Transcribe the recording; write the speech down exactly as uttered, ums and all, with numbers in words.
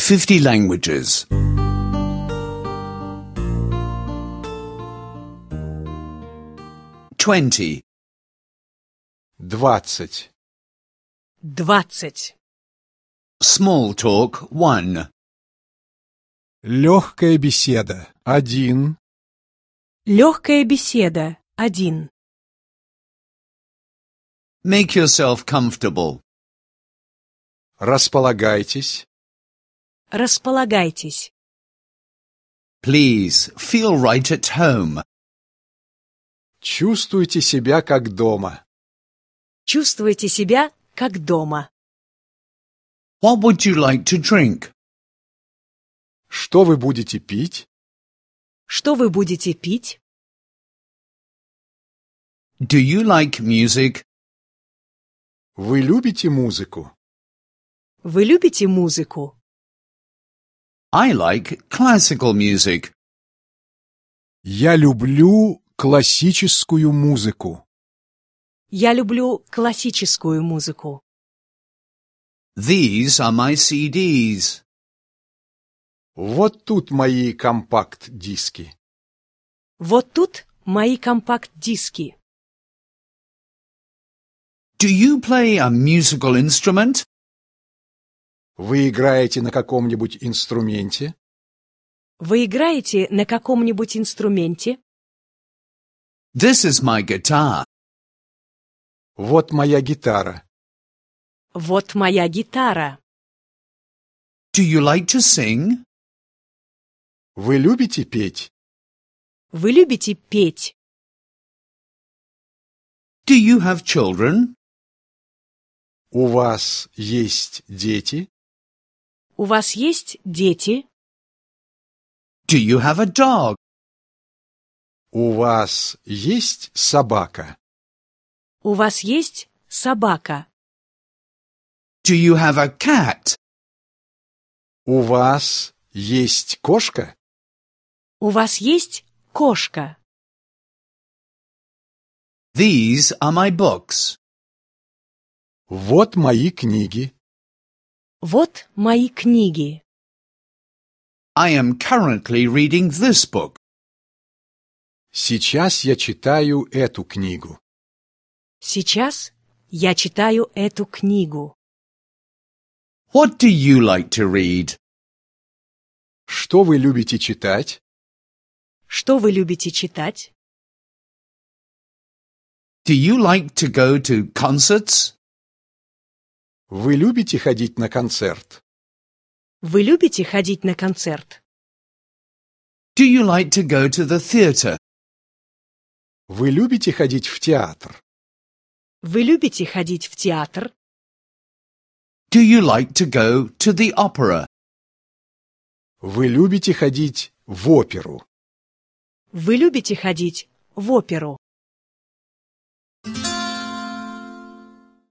fifty languages. Twenty. Двадцать. Двадцать. Small talk one. Легкая беседа. Один. Легкая беседа. Один. Make yourself comfortable. Располагайтесь. Располагайтесь. Please feel right at home. Чувствуйте себя как дома. Чувствуйте себя как дома. What would you like to drink? Что вы будете пить? Что вы будете пить? Do you like music? Вы любите музыку? Вы любите музыку? I like classical music. Я люблю классическую музыку. Я люблю классическую музыку. These are my C Ds. Вот тут мои компакт-диски. Вот тут мои компакт-диски. Do you play a musical instrument? Вы играете на каком-нибудь инструменте? Вы играете на каком-нибудь инструменте? This is my guitar. Вот моя гитара. Вот моя гитара. Do you like to sing? Вы любите петь? Вы любите петь? Do you have children? У вас есть дети? У вас есть дети? Do you have a dog? У вас есть собака? У вас есть собака? Do you have a cat? У вас есть кошка? У вас есть кошка? These are my books. Вот мои книги. Вот мои книги. I am currently reading this book. Сейчас я читаю эту книгу. Сейчас я читаю эту книгу. What do you like to read? Что вы любите читать? Что вы любите читать? Do you like to go to concerts? Вы любите ходить на концерт? Вы любите ходить на концерт? Do you like to go to the theatre? Вы любите ходить в театр? Вы любите ходить в театр? Do you like to go to the opera? Вы любите ходить в оперу? Вы любите ходить в оперу?